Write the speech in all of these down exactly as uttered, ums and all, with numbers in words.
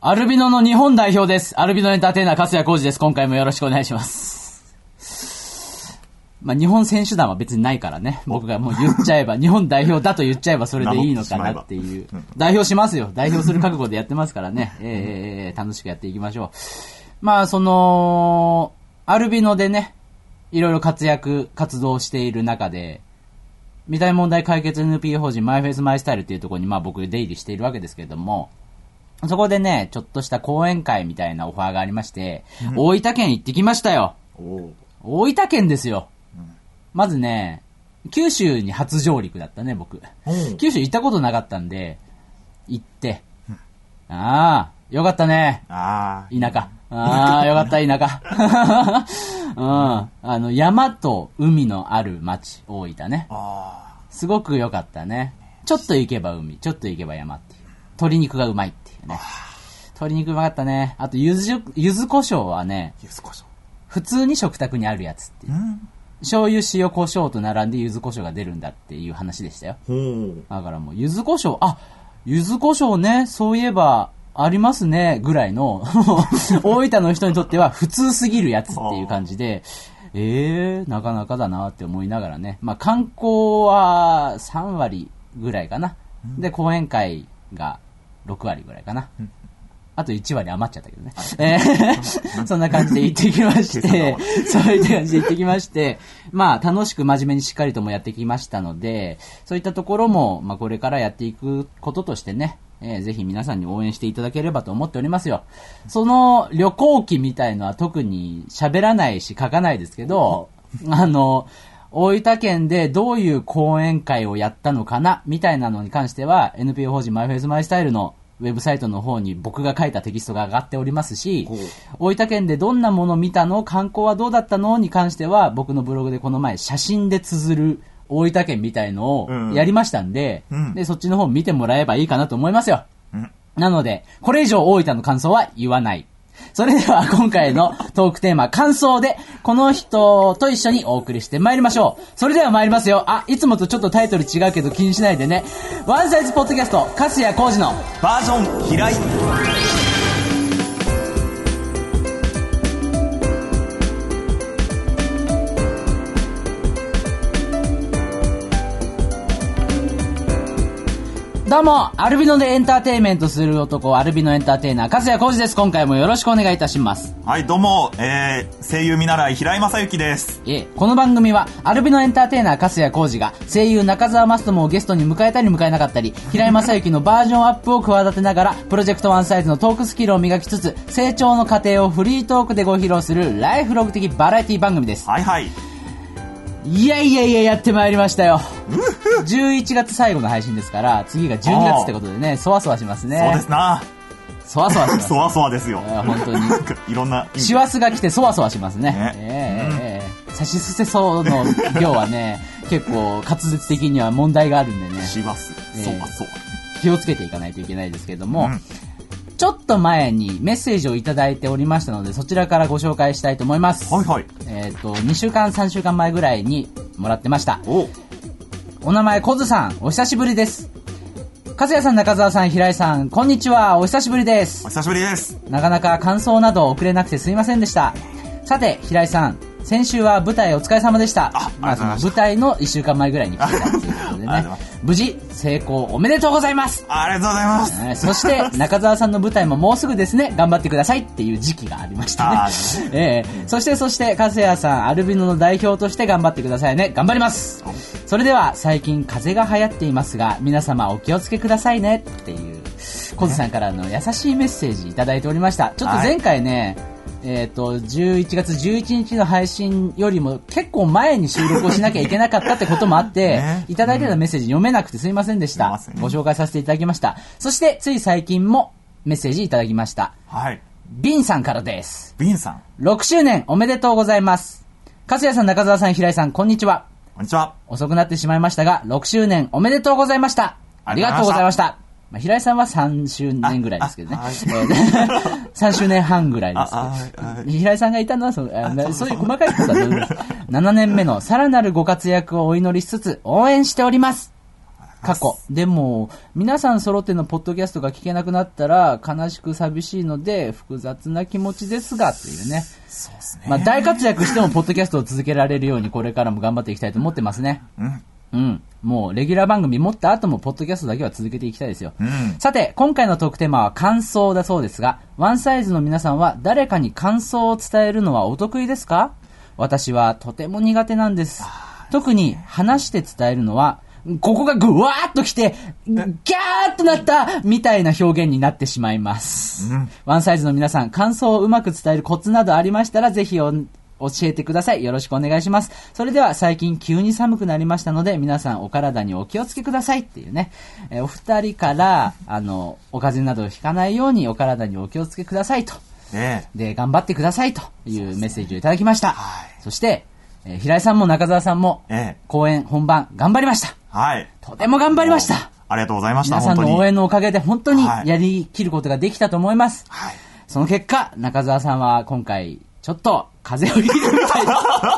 アルビノの日本代表です。アルビノエンターテイナー、粕谷浩二です。今回もよろしくお願いします。まあ、日本選手団は別にないからね。僕がもう言っちゃえば、日本代表だと言っちゃえばそれでいいのかなっていう。代表しますよ。代表する覚悟でやってますからね。えー、楽しくやっていきましょう。まあ、その、アルビノでね、いろいろ活躍、活動している中で、未体問題解決 エヌピーオー 法人マイフェイスマイスタイルっていうところにまあ僕出入りしているわけですけれども、そこでね、ちょっとした講演会みたいなオファーがありまして、うん、大分県行ってきましたよ。大分県ですよ。うん、まずね、九州に初上陸だったね、僕。九州行ったことなかったんで、行って、うん、ああ、よかったね。あ田舎。ああ、よかった、田舎。うん。あの、山と海のある町、大分ね。すごくよかったね。ちょっと行けば海、ちょっと行けば山っていう。鶏肉がうまいっていうね。鶏肉うまかったね。あと、ゆず、ゆず胡椒はね、ゆず胡椒。普通に食卓にあるやつっていう。うん、醤油、塩、胡椒と並んでゆず胡椒が出るんだっていう話でしたよ。だからもう、ゆず胡椒、あ、ゆず胡椒ね、そういえば、ありますね、ぐらいの、大分の人にとっては普通すぎるやつっていう感じで、えー、なかなかだなって思いながらね。まあ、観光はさんわりぐらいかな。で、講演会がろくわりぐらいかな。あといちわり余っちゃったけどね。えー、そんな感じで行ってきまして、そういった感じで行ってきまして、まあ楽しく真面目にしっかりともやってきましたので、そういったところも、まあこれからやっていくこととしてね、えー、ぜひ皆さんに応援していただければと思っておりますよ。その旅行記みたいのは特に喋らないし書かないですけど、あの、大分県でどういう講演会をやったのかなみたいなのに関しては エヌピーオー 法人マイフェイスマイスタイルのウェブサイトの方に僕が書いたテキストが上がっておりますし、大分県でどんなものを見たの、観光はどうだったのに関しては僕のブログでこの前写真で綴る大分県みたいのをやりましたんで、うん、でそっちの方見てもらえばいいかなと思いますよ。うん、なのでこれ以上大分の感想は言わない。それでは今回のトークテーマ感想でこの人と一緒にお送りしてまいりましょう。それでは参りますよ。あ、いつもとちょっとタイトル違うけど気にしないでね。ワンサイズポッドキャスト粕谷浩二のバージョン平井。 どうも、アルビノでエンターテインメントする男、アルビノエンターテイナー、粕谷浩二です。今回もよろしくお願いいたします。 はい、どうも、えー、声優見習い、平井正幸です。 え、この番組は、アルビノエンターテイナー、粕谷浩二が、声優中澤マストモをゲストに迎えたり迎えなかったり、平井正幸のバージョンアップを企てながら、プロジェクトワンサイズのトークスキルを磨きつつ、成長の過程をフリートークでご披露する、ライフログ的バラエティ番組です。 はいはい。 いやいやいや、やってまいりましたよ。じゅういちがつ最後の配信ですから、次がじゅうにがつってことでね、そわそわしますね。 そうですな。 そわそわします。 そわそわですよ。 本当に。 いろんな。 師走が来てそわそわしますね。ねえー、えー、さしすせそうの行はね、結構滑舌的には問題があるんでね。 師走。そうかそう。 気をつけていかないといけないですけれども、うん、ちょっと前にメッセージをいただいておりましたので、そちらからご紹介したいと思います。 はいはい。 えっと、にしゅうかん、さんしゅうかんまえぐらいにもらってました。おお名前、小津さん、お久しぶりです。粕谷さん、中澤さん、平井さん、こんにちは、お久しぶりです。 お久しぶりです。 なかなか感想など送れなくてすいませんでした。さて、平井さん、先週は舞台お疲れ様でした。あ、まあ、その舞台のいっしゅうかんまえぐらいに来てたということでね。無事成功おめでとうございます。 ありがとうございます。 えー、そして中澤さんの舞台ももうすぐですね。頑張ってくださいっていう時期がありましたね。えー、そしてそして粕谷さん、アルビノの代表として頑張ってくださいね。頑張ります。それでは最近風邪が流行っていますが、皆様お気をつけくださいねっていう小津さんからの優しいメッセージいただいておりました。ちょっと前回ね、はいえっと、じゅういちがつじゅういちにちの配信よりも結構前に収録をしなきゃいけなかったってこともあって、ね、いただいてたメッセージ読めなくてすいませんでした。うん、ご紹介させていただきました。そしてつい最近もメッセージいただきました。はい。ビンさんからです。 ビンさん。 ろくしゅうねんおめでとうございます。粕谷さん、中澤さん、平井さん、こんにちは。 こんにちは。 遅くなってしまいましたが、ろくしゅうねんおめでとうございました。ありがとうございました。まあ、平井さんはさんしゅうねんぐらいですけどね。さんしゅうねんはんぐらいですけど。平井さんがいたのはそう、そういう細かいことはななねんめのさらなるご活躍をお祈りしつつ応援しております。 過去。でも、皆さん揃ってのポッドキャストが聞けなくなったら、悲しく寂しいので、複雑な気持ちですが、というね。 そうですね。 まあ、大活躍しても、ポッドキャストを続けられるように、これからも頑張っていきたいと思ってますね。 うん。 うん。もう、レギュラー番組持った後も、ポッドキャストだけは続けていきたいですよ。 うん。 さて、今回のトークテーマは感想だそうですが、ワンサイズの皆さんは誰かに感想を伝えるのはお得意ですか？私はとても苦手なんです。特に話して伝えるのは、ここがぐわーっと来て、ギャーっとなったみたいな表現になってしまいます。うん、ワンサイズの皆さん、感想をうまく伝えるコツなどありましたら、ぜひお教えてください。よろしくお願いします。それでは最近急に寒くなりましたので、皆さんお体にお気をつけくださいっていうね。えー、お二人から、あの、お風邪などをひかないようにお体にお気をつけくださいと。ね、で、頑張ってくださいというメッセージをいただきました。はい、そして、えー、平井さんも中澤さんも、ええ、公演本番頑張りました。はい。とても頑張りました。 ありがとうございました。 皆さんの応援のおかげで本当にやりきることができたと思います。はい。その結果、中澤さんは今回、ちょっと風邪をひいてみたい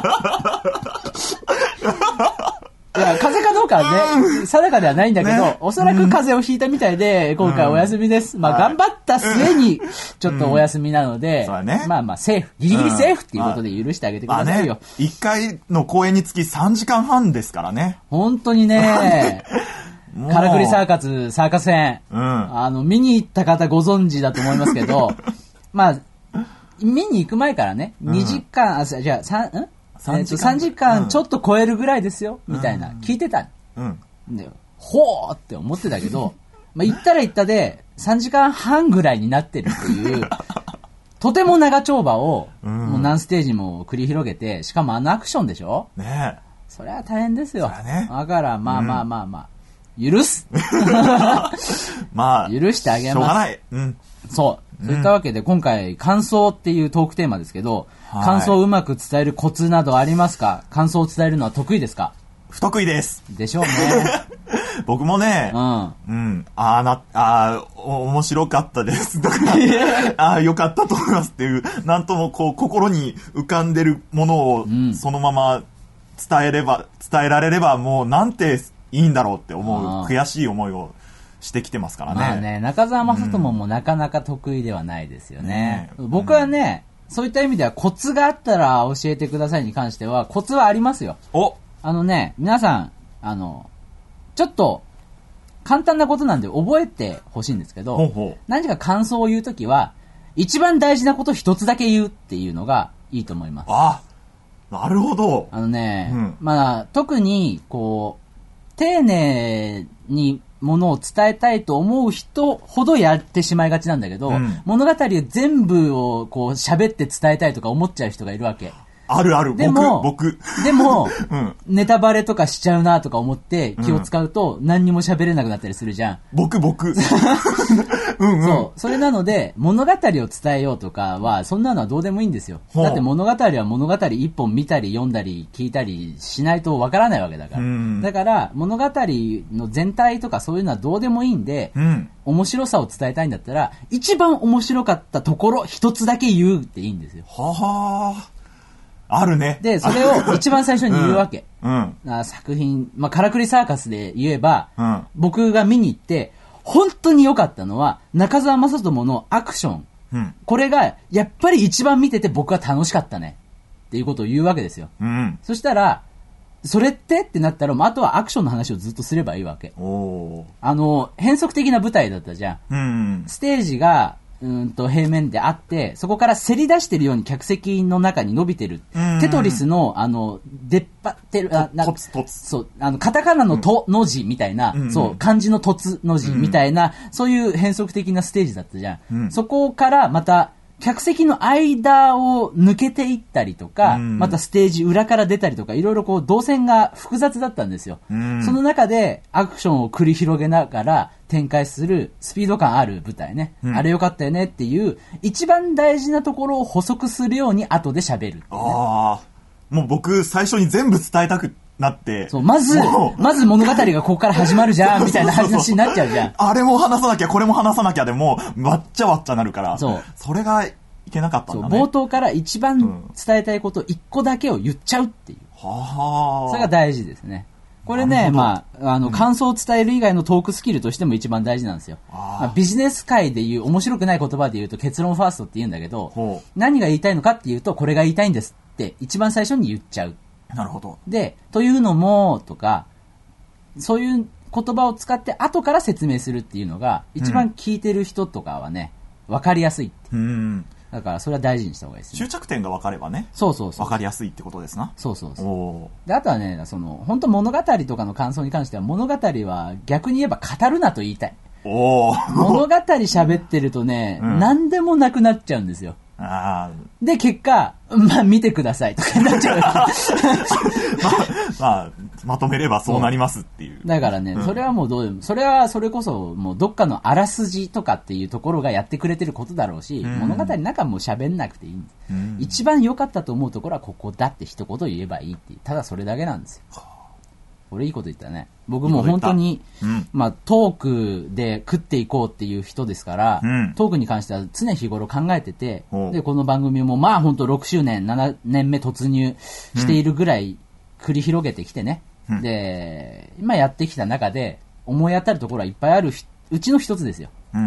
いや、風邪かどうかはね、定かではないんだけど、ね、おそらく風邪をひいたみたいで、今回お休みです。うん、まあ、頑張った末に、ちょっとお休みなので、うんね、まあまあ、セーフ。ギリギリセーフっていうことで許してあげてくださいよ。 いっかいの公演につきさんじかんはんですからね。 本当にね、からくりサーカス、サーカス編、うん、あの、見に行った方ご存知だと思いますけど、まあ、見に行く前からね、にじかん、うん、あ、じゃあ、さん、んさんじかん、えー、さんじかんちょっと超えるぐらいですよ、うん、みたいな、聞いてた。うん。で、ほーって思ってたけど、まあ、行ったら行ったで、さんじかんはんぐらいになってるっていう、とても長丁場を、うん、もう何ステージも繰り広げて、しかもあのアクションでしょ？ねえ。それは大変ですよ。それね。だから、まあまあまあまあ、うん、許すまあ、許してあげます。しょうがない。うん。そう。そういったわけで、今回、感想っていうトークテーマですけど、はい、感想をうまく伝えるコツなどありますか？感想を伝えるのは得意ですか？ 不得意です。 でしょうね。 僕もね、うん。うん。ああ、な、ああ、面白かったです。とか、ああ、よかったと思いますっていう、なんともこう、心に浮かんでるものを、そのまま伝えれば、伝えられれば、もうなんていいんだろうって思う、悔しい思いをしてきてますからね。 まあね、中澤正人もなかなか得意ではないですよね。ね、僕はね、うん、そういった意味ではコツがあったら教えてくださいに関しては、コツはありますよ。おあのね、皆さん、あの、ちょっと、簡単なことなんで覚えてほしいんですけど、ほうほう何か感想を言うときは、一番大事なこと一つだけ言うっていうのがいいと思います。 あ、なるほど。 あのね、うん、まあ、特に、こう、丁寧にものを伝えたいと思う人ほどやってしまいがちなんだけど、うん、物語を全部をこう喋って伝えたいとか思っちゃう人がいるわけ。 あるある、でも僕、 僕。でも、うん、ネタバレとかしちゃうなとか思って気を使うと何にも喋れなくなったりするじゃん。 僕、僕。うんうん。 そう。それなので、物語を伝えようとかは、そんなのはどうでもいいんですよ。だって物語は物語一本見たり読んだり聞いたりしないとわからないわけだから。うん、だから、物語の全体とかそういうのはどうでもいいんで、うん、面白さを伝えたいんだったら、一番面白かったところ一つだけ言うっていいんですよ。 ははー。あるね。 で、それを一番最初に言うわけ。うん。うん、作品、まあ、からくりサーカスで言えば、うん、僕が見に行って、本当に良かったのは、中澤正人のアクション。うん。これが、やっぱり一番見てて僕は楽しかったね。っていうことを言うわけですよ。うん。そしたら、それってってなったら、あとはアクションの話をずっとすればいいわけ。おー。あの、変則的な舞台だったじゃん。うん。ステージが、うんと平面であって、そこからせり出してるように客席の中に伸びてる。テトリスの、あの、出っ張ってる、あ、 トツトツ。 そう、あの、カタカナのとの字みたいな、うん、そう、漢字のとつの字みたいな、うん、そういう変則的なステージだったじゃん。うん、そこからまた、客席の間を抜けていったりとか、うん、またステージ裏から出たりとか、いろいろこう動線が複雑だったんですよ。うん、その中でアクションを繰り広げながら展開するスピード感ある舞台ね。うん、あれよかったよねっていう、一番大事なところを補足するように後で喋る、ね。 ああ。もう僕最初に全部伝えたくなって。 そう、まず、まず物語がここから始まるじゃん、みたいな話になっちゃうじゃん。 あれも話さなきゃ、これも話さなきゃでもう、わっちゃわっちゃなるから。そう。それがいけなかったんだね。 そう、冒頭から一番伝えたいことを一個だけを言っちゃうっていう。はあ。それが大事ですね。 これね、まあ、あの、感想を伝える以外のトークスキルとしても一番大事なんですよ。まあ、ビジネス界で言う、面白くない言葉で言うと結論ファーストって言うんだけど、何が言いたいのかっていうと、これが言いたいんですって一番最初に言っちゃう。 なるほど。 で、というのも、とか、そういう言葉を使って後から説明するっていうのが、一番聞いてる人とかはね、わかりやすいって。うん。だからそれは大事にした方がいいですね。 終着点が分かればね。 そうそうそう。 分かりやすいってことですな。 そうそうそう。で、あとはね、その、本当物語とかの感想に関しては、物語は逆に言えば語るなと言いたい。お物語喋ってるとね、うん、何でもなくなっちゃうんですよ。あで、結果、まあ見てくださいとかになっちゃう。まあ、 まあ、まとめればそうなりますっていう。 だからね、うん、それはもうどうでも、それはそれこそもうどっかのあらすじとかっていうところがやってくれてることだろうし、うん、物語の中もう喋んなくていいんです、うん。一番良かったと思うところはここだって一言言えばいいっていう、ただそれだけなんですよ。俺いいこと言ったね。僕も本当に、うん、まあトークで食っていこうっていう人ですから、うん、トークに関しては常日頃考えてて、で、この番組もまあ本当ろくしゅうねん、ななねんめ突入しているぐらい繰り広げてきてね。うん、で、今やってきた中で思い当たるところはいっぱいあるうちの一つですよ。うん、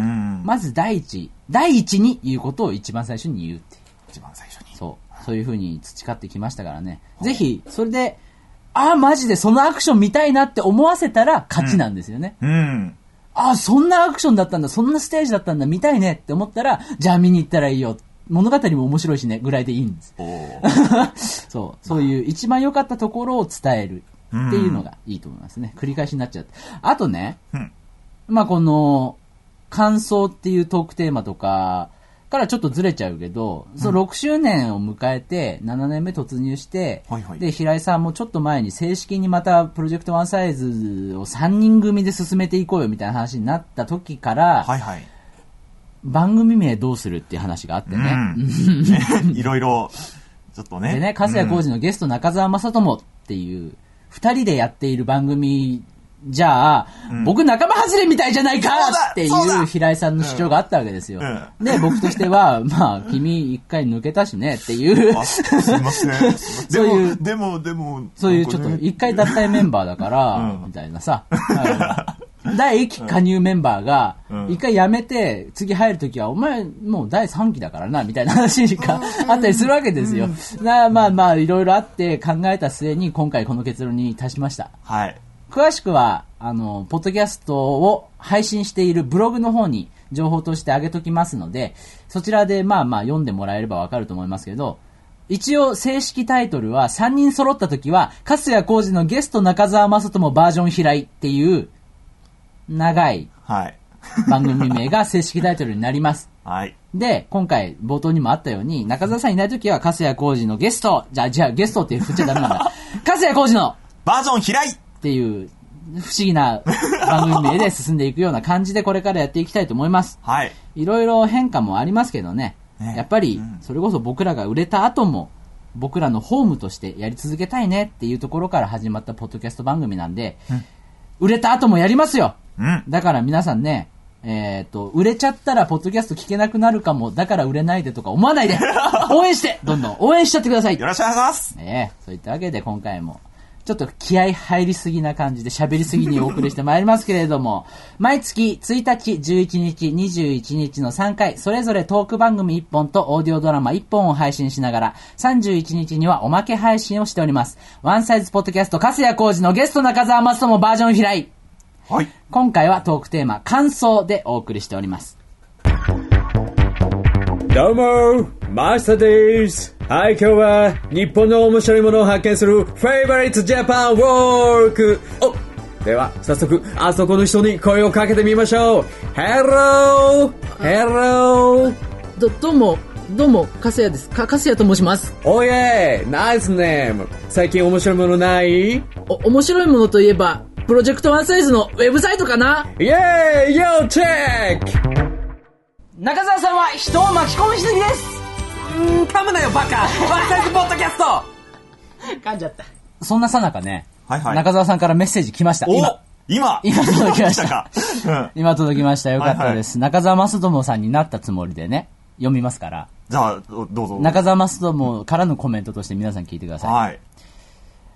まず第一、第一に言うことを一番最初に言うっていう。 一番最初に。 そう。そういう風に培ってきましたからね。ぜひ、それで、ああ、マジでそのアクション見たいなって思わせたら勝ちなんですよね。うん。うん、ああ、そんなアクションだったんだ、そんなステージだったんだ、見たいねって思ったら、じゃあ見に行ったらいいよ。物語も面白いしね、ぐらいでいいんです。そう。そういう一番良かったところを伝えるっていうのがいいと思いますね。繰り返しになっちゃって。あとね、うん、まあこの、感想っていうトークテーマとか、からちょっとずれちゃうけど、うん、そのろくしゅうねんを迎えてななねんめ突入して、はいはい、で平井さんもちょっと前に正式にまたプロジェクトワンサイズをさんにん組で進めていこうよみたいな話になった時から、はいはい、番組名どうするっていう話があってね、 うん、いろいろちょっとね、 でね、粕谷浩二のゲスト中澤正智っていう二人でやっている番組じゃあ、うん、僕仲間外れみたいじゃないかっていう平井さんの主張があったわけですよ。うんうん、で、僕としては、まあ、君一回抜けたしねっていう。 すいません。そういう、でも、でも、 そういうちょっと一回脱退メンバーだから、うん、みたいなさ。第一期加入メンバーが、一回辞めて、次入るときは、お前もうだいさんきだからな、みたいな話があったりするわけですよ。なまあまあ、いろいろあって考えた末に、今回この結論に達しました。はい。詳しくは、あの、ポッドキャストを配信しているブログの方に情報として上げときますので、そちらでまあまあ読んでもらえればわかると思いますけど、一応正式タイトルはさんにん揃った時は、粕谷浩二のゲスト中澤正智バージョン平井っていう長い番組名が正式タイトルになります。はい。で、今回冒頭にもあったように、中澤さんいない時は粕谷浩二のゲスト、じゃあ、じゃあゲストって振っちゃダメなんだ。粕谷浩二のバージョン平井っていう不思議な番組名で進んでいくような感じでこれからやっていきたいと思います。はい。いろいろ変化もありますけどね。ね、やっぱり、それこそ僕らが売れた後も、僕らのホームとしてやり続けたいねっていうところから始まったポッドキャスト番組なんで、うん、売れた後もやりますよ、うん、だから皆さんね、えー、っと、売れちゃったらポッドキャスト聞けなくなるかも、だから売れないでとか思わないで応援してどんどん応援しちゃってください。 よろしくお願いします。 ええー、そういったわけで今回もちょっと気合入りすぎな感じで喋りすぎにお送りしてまいりますけれども、毎月ついたち、じゅういちにち、にじゅういちにちのさんかい、それぞれトーク番組いっぽんとオーディオドラマいっぽんを配信しながら、さんじゅういちにちにはおまけ配信をしております。ワンサイズポッドキャスト、粕谷浩二のゲスト中澤正智バージョン平井。はい。今回はトークテーマ、感想でお送りしております。 どうも、マスターです。はい、今日は日本の面白いものを発見するフェイバリッツジャパンウォーク。お、では早速あそこの人に声をかけてみましょう。Hello! Hello! ど、どうも、どうも、粕谷です。か、粕谷と申します。 おいえ、ナイスネーム。最近面白いものない？ お、面白いものといえば、プロジェクトワンサイズのウェブサイトかな？ イェーイ！ Yo, check! 中澤さんは人を巻き込みすぎです。 うーん、噛むなよバカ。ワンサイズポッドキャスト噛んじゃった。そんなさなかね、 はいはい、 中澤さんからメッセージ来ました。 今今今届きましたか、うん、今届きました。よかったです、はいはい、中澤正智さんになったつもりでね読みますから。 じゃあどうぞ。 中澤正智からのコメントとして皆さん聞いてください。はい。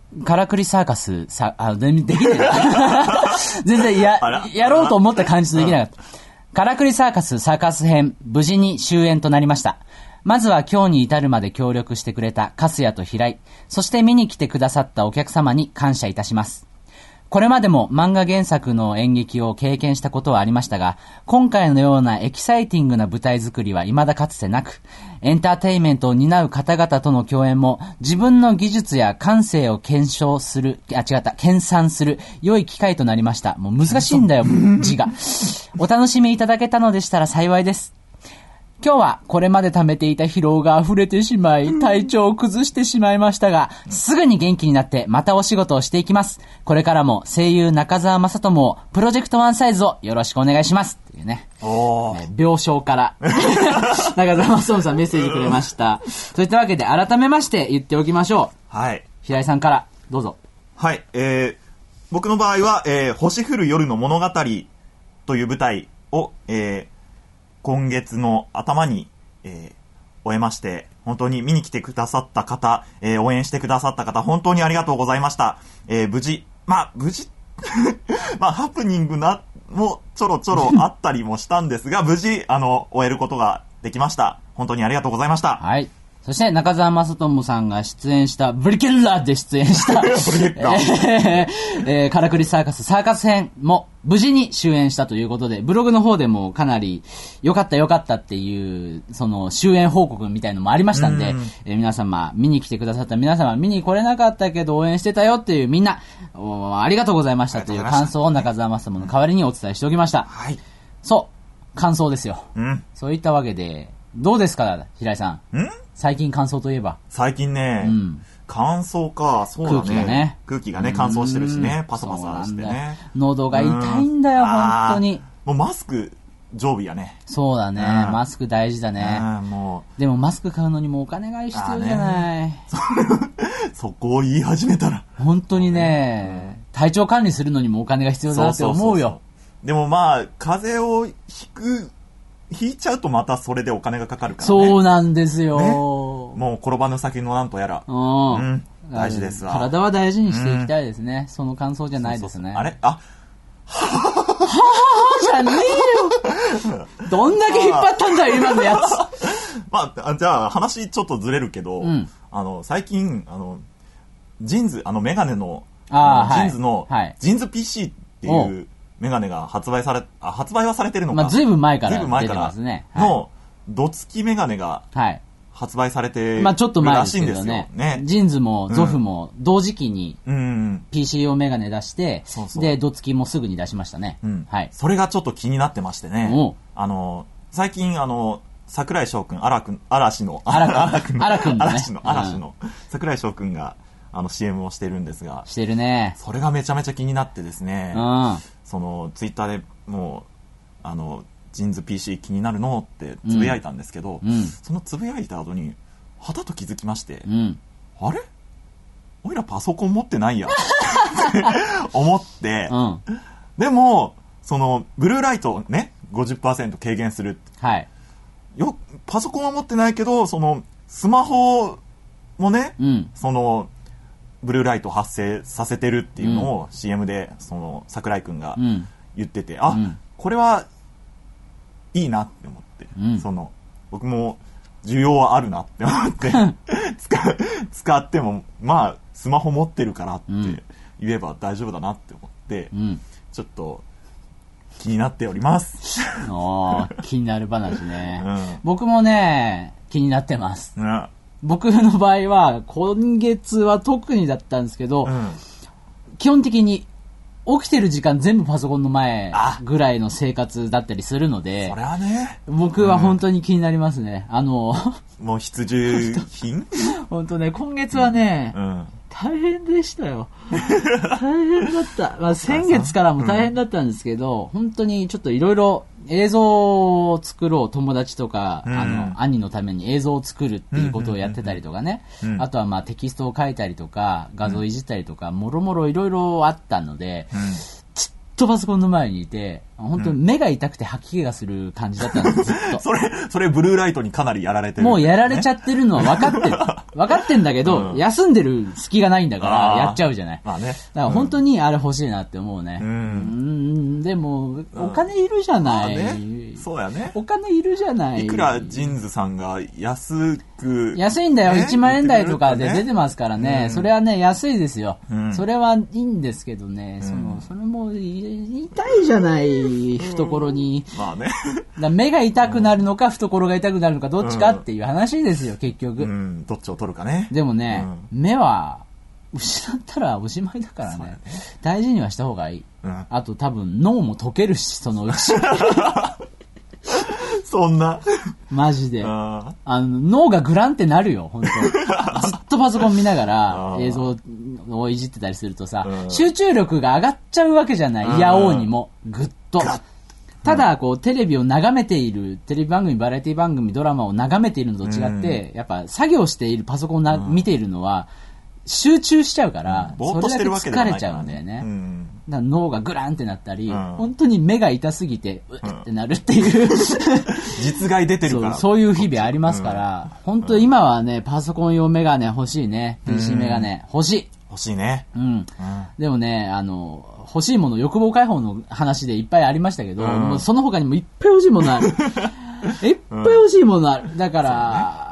カラクリサーカス、さ、あ、でできない。全然や、やろうと思った感じでできなかった。カラクリサーカスサーカス編、無事に終演となりました。まずは今日に至るまで協力してくれたカスヤと平井、そして見に来てくださったお客様に感謝いたします。これまでも漫画原作の演劇を経験したことはありましたが、今回のようなエキサイティングな舞台作りは未だかつてなく、エンターテインメントを担う方々との共演も自分の技術や感性を検証する、あ、違った、研鑽する良い機会となりました。もう難しいんだよ、字が。お楽しみいただけたのでしたら幸いです。今日はこれまで溜めていた疲労が溢れてしまい、体調を崩してしまいましたが、すぐに元気になってまたお仕事をしていきます。これからも声優中澤正智をプロジェクトワンサイズをよろしくお願いします。っていうね。 おー。 ね、病床から中澤正智さんメッセージくれました。そういったわけで改めまして言っておきましょう。はい。 平井さんからどうぞ。 はい。えー、僕の場合は、えー、星降る夜の物語という舞台を、えー、今月の頭に、えー、終えまして、本当に見に来てくださった方、えー、応援してくださった方、本当にありがとうございました。えー、無事、まあ、無事、まあ、ハプニングな、もちょろちょろあったりもしたんですが、無事、あの、終えることができました。本当にありがとうございました。 はい。そして中澤正智さんが出演したブリケッラーで出演したえーえー、カラクリサーカスサーカス編も無事に終演したということで、ブログの方でもかなり良かった良かったっていうその終演報告みたいのもありましたんで、んえー、皆様見に来てくださった皆様、見に来れなかったけど応援してたよっていうみんなありがとうございましたという感想を中澤正智の代わりにお伝えしておきました。 はい。 そう感想ですよ。 うん。 そういったわけでどうですか平井さん。ん最近乾燥といえば。 最近ね、うん、乾燥か、そうだね。空気がね。空気がね、乾燥してるしね、パサパサしてね。 喉が痛いんだよ、本当に。 もうマスク常備やね。 そうだね、マスク大事だね。もうでもマスク買うのにもお金が必要じゃない。 そこを言い始めたら。 本当にね、体調管理するのにもお金が必要だなって思うよ。そうそうそうそう。 でもまあ、風邪をひく、引いちゃうとまたそれでお金がかかるからね。 そうなんですよ、ね、 もう転ばぬ先のなんとやら、うん、うん、大事ですわ。 体は大事にしていきたいですね、うん、その感想じゃないですね。そうそうそう、 あれあはははじゃねえよどんだけ引っ張ったんだよ今のやつまあ、じゃあ話ちょっとずれるけど、うん、あの最近あのジーンズ、あのメガネのああジーンズの、はい、ジーンズ ピーシー っていうメガネが発売され、あ、発売はされてるのか。 まあ、ずいぶん前から出てますね。 の、どつきメガネが、発売されてるらしいんですよ。 まあ、ちょっと前ですけどね。ねジーンズもゾフも同時期に ピーシー 用メガネ出して、そうそうで、どつきもすぐに出しましたね。 うん。はい。それがちょっと気になってましてね。あの、最近、あの、桜井翔くん、荒くん、嵐の、 荒くん、荒くんのね。 嵐の、嵐の、桜井翔くんが、あの シーエム をしてるんですが。 してるね。 それがめちゃめちゃ気になってですね。うん。そのツイッターでもうあのジーンズ ピーシー 気になるのってつぶやいたんですけど、うん、そのつぶやいた後にはたと気づきまして、うん、あれおいらパソコン持ってないやって思って、うん、でもそのブルーライトをね ごじゅっパーセント 軽減する、はい、よパソコンは持ってないけどそのスマホもね、うん、そのブルーライト発生させてるっていうのを シーエム でその桜井くんが言ってて、うん、あ、うん、これはいいなって思って、うん、その僕も需要はあるなって思って使, 使ってもまあスマホ持ってるからって言えば大丈夫だなって思って、うん、ちょっと気になっておりますお気になる話ね、うん、僕もね気になってます、うん僕の場合は今月は特にだったんですけど、うん、基本的に起きてる時間全部パソコンの前ぐらいの生活だったりするので、 それはね、 僕は本当に気になりますね。うん、あのもう必需品本当ね、今月はね、うん、大変でしたよ。大変だった。まあ、先月からも大変だったんですけど、うん、本当にちょっといろいろ映像を作ろう友達とか、うん、あの兄のために映像を作るっていうことをやってたりとかね、うんうん、あとはまあテキストを書いたりとか画像をいじったりとか、うん、もろもろいろいろあったので、うん、ちょっとパソコンの前にいて、本当に目が痛くて吐き気がする感じだったんです、ずっと。 それ、それブルーライトにかなりやられてる、ね。 もうやられちゃってるのは分かってる。分かってんだけど、うん、休んでる隙がないんだから、やっちゃうじゃない。 まあね。 だから本当にあれ欲しいなって思うね。うん。うんでも、お金いるじゃない、うんね。そうやね。 お金いるじゃない。 いくらジンズさんが安く。 安いんだよ。ね、いちまんえん台とかで出てますからね。うん、それはね、安いですよ。うん、それはいいんですけどね、うん、その、それも痛いじゃない、懐に。 うん、まあね。 だ目が痛くなるのか、懐が痛くなるのか、どっちかっていう話ですよ、結局。 うん、どっちを取るかね。 でもね、うん、目は、失ったらおしまいだからね。ね大事にはした方がいい。うん、あと多分脳も溶けるし、そのうち。 そんな。 マジで。あの、脳がグランってなるよ、本当ずっとパソコン見ながら映像をいじってたりするとさ、集中力が上がっちゃうわけじゃない。いやおうにも。ぐっと。ただ、こう、テレビを眺めている、テレビ番組、バラエティ番組、ドラマを眺めているのと違って、やっぱ作業しているパソコンをな見ているのは、集中しちゃうから、 ぼーっとしてるわけではないからね。 それだけ疲れちゃうんだよね。うん、だから脳がグランってなったり、うん、本当に目が痛すぎて、うってなるっていう、うん、 実害出てるからそう。そういう日々ありますから、うん、本当今はね、パソコン用メガネ欲しいね。ピーシー メガネ欲しい。 欲しいね。 うん。うん、でもね、あの、欲しいもの、欲望解放の話でいっぱいありましたけど、うん、もうその他にもいっぱい欲しいものある。いっぱい欲しいものある。だから、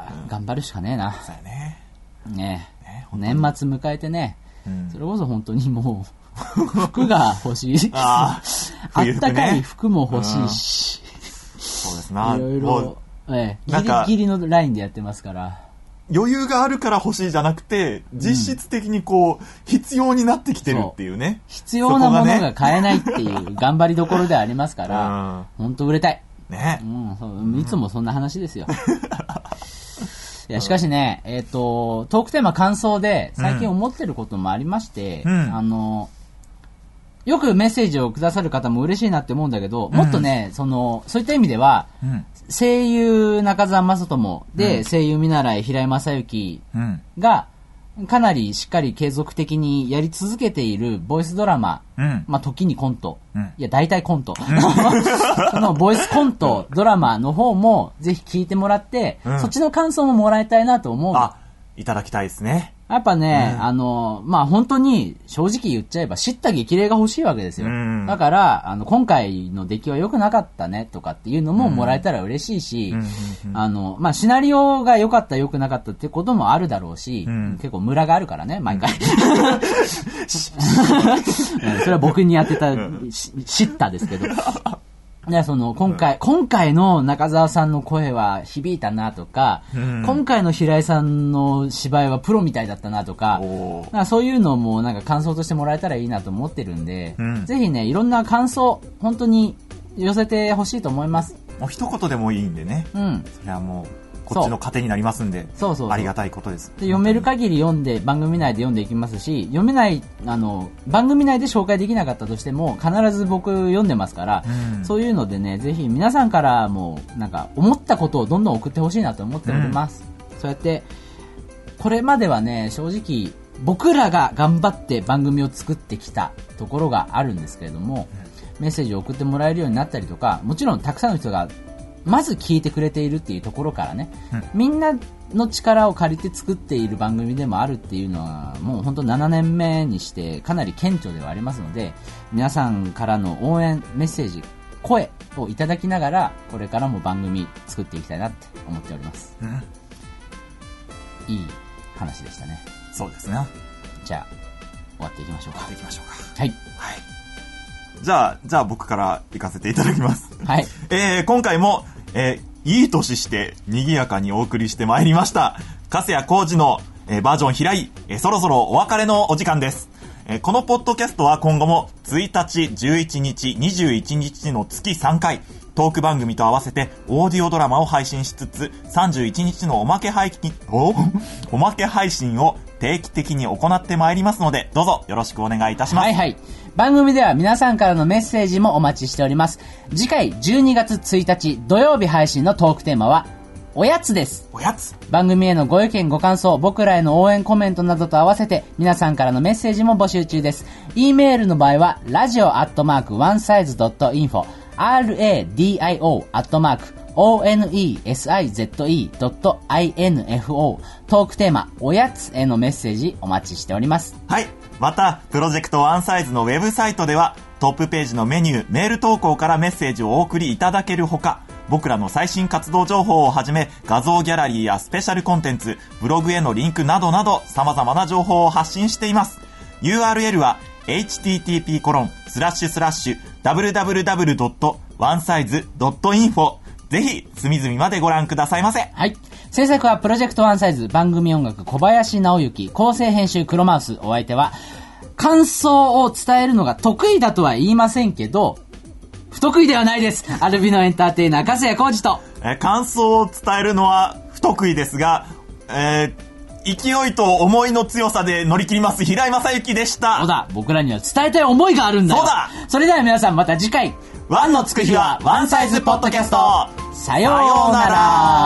ねうん、頑張るしかねえな。 そうやね。 ね年末迎えてね、うん、それこそ本当にもう服が欲しいあ, あったかい服も欲しいし、 うん、そうですな、 いろいろ、ええ、ギリギリのラインでやってますから。 余裕があるから欲しいじゃなくて、実質的にこう、うん、必要になってきてるっていうね。 必要なものが買えないっていう頑張りどころでありますから、本当売れたい。 ね、 うん、そういつもそんな話ですよ。いやしかしね、えっと、トークテーマ感想で最近思ってることもありまして、うん、あの、よくメッセージをくださる方も嬉しいなって思うんだけど、うん、もっとね、その、そういった意味では、うん、声優中澤正智で、うん、声優見習い平井正幸が、かなりしっかり継続的にやり続けているボイスドラマ、うん、まあ時にコント、うん、いや大体コント、うん、そのボイスコントドラマの方もぜひ聞いてもらって、うん、そっちの感想ももらいたいなと思う。 あ、いただきたいですね。 やっぱね、うん、あの、まあ、本当に正直言っちゃえば知った激励が欲しいわけですよ。うん、だから、あの、今回の出来は良くなかったねとかっていうのももらえたら嬉しいし、うん、あの、まあ、シナリオが良かった良くなかったってこともあるだろうし、うん、結構ムラがあるからね、毎回。それは僕にやってた、知ったですけど。でその今回、うん、今回の中澤さんの声は響いたなとか、うん、今回の平井さんの芝居はプロみたいだったなとか、なんかそういうのもなんか感想としてもらえたらいいなと思ってるんで、うん、ぜひね、いろんな感想、本当に寄せてほしいと思います。 もう一言でもいいんでね。うん。それはもう、こっちの糧になりますんで、そうそうそう、ありがたいことです。 で読める限り読んで、番組内で読んでいきますし、読めない、あの、番組内で紹介できなかったとしても、必ず僕読んでますから、うん、そういうのでね、ぜひ皆さんからも、なんか、思ったことをどんどん送ってほしいなと思っております。うん、そうやって、これまではね、正直、僕らが頑張って番組を作ってきたところがあるんですけれども、うん、メッセージを送ってもらえるようになったりとか、もちろんたくさんの人が、まず聞いてくれているっていうところからね、うん、みんなの力を借りて作っている番組でもあるっていうのはもう本当ななねんめにしてかなり顕著ではありますので、皆さんからの応援メッセージ声をいただきながらこれからも番組作っていきたいなって思っております、うん、いい話でしたね。 そうですね。 じゃあ終わっていきましょうか。 終わっていきましょうか。 はい、 はい。じゃあ、じゃあ僕から行かせていただきます。 はい。 えー、今回も、えー、いい年して賑やかにお送りしてまいりました。粕谷浩二の、えー、バージョン平井、えー、そろそろお別れのお時間です。えー、このポッドキャストは今後もついたち、じゅういちにち、にじゅういちにちの月さんかい、トーク番組と合わせてオーディオドラマを配信しつつ、さんじゅういちにちのおまけ配信、お、おまけ配信を定期的に行ってまいりますので、どうぞよろしくお願いいたします。 はいはい。番組では皆さんからのメッセージもお待ちしております。次回じゅうにがつついたち土曜日配信のトークテーマは、 おやつです。 おやつ。 番組へのご意見ご感想、僕らへの応援コメントなどと合わせて皆さんからのメッセージも募集中です。E メールの場合はラジオアットマークワンサイズドットインフォ ラディオ アットマーク オーエヌイーエスアイゼットイードットインフォ トークテーマおやつへのメッセージお待ちしております。 はい。またプロジェクトワンサイズのウェブサイトではトップページのメニューメール投稿からメッセージをお送りいただけるほか、僕らの最新活動情報をはじめ画像ギャラリーやスペシャルコンテンツ、ブログへのリンクなどなど様々な情報を発信しています。 ユーアールエル は エイチティーティーピーコロンスラッシュスラッシュダブリューダブリューダブリュードットワンサイズドットインフォ ぜひ隅々までご覧くださいませ。 はい。制作はプロジェクトワンサイズ、番組音楽小林直之、構成編集黒マウス。お相手は感想を伝えるのが得意だとは言いませんけど不得意ではないです。アルビノエンターテイナー粕谷浩二と、 えー、感想を伝えるのは不得意ですが、えー、勢いと思いの強さで乗り切ります平井正幸でした。 そうだ、僕らには伝えたい思いがあるんだよ。 そうだ。 それでは皆さんまた次回、 ワンのつく日はワンサイズポッドキャスト、 さようなら。